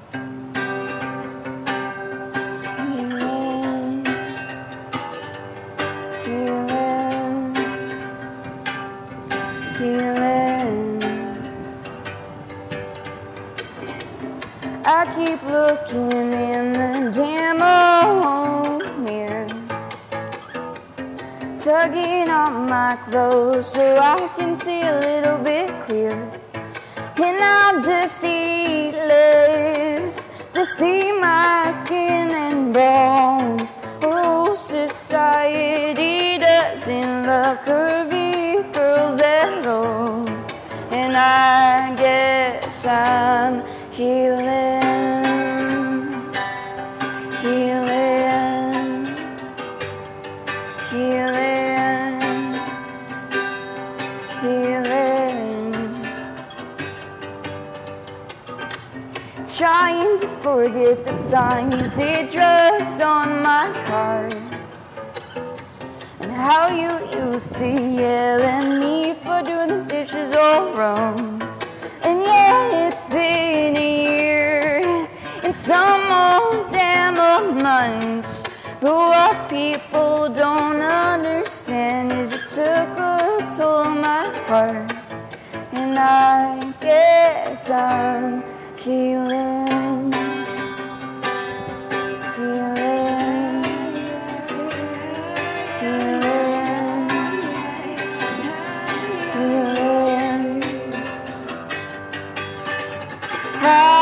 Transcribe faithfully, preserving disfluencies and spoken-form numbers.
Healing, healing, healing. I keep looking in the damn old mirror, tugging on my clothes so I can see a little bit clearer. And I'll just eat less to see my skin and bones. Oh, society doesn't love curvy girls at all. And I guess I'm healing, healing, healing, healing. Trying to forget the time you did drugs on my car, and how you used to yell at me for doing the dishes all wrong. And yeah, it's been a year and some old damn old months. But what people don't understand is it took a toll on my heart. And I guess I'm healing, healing, healing, healing.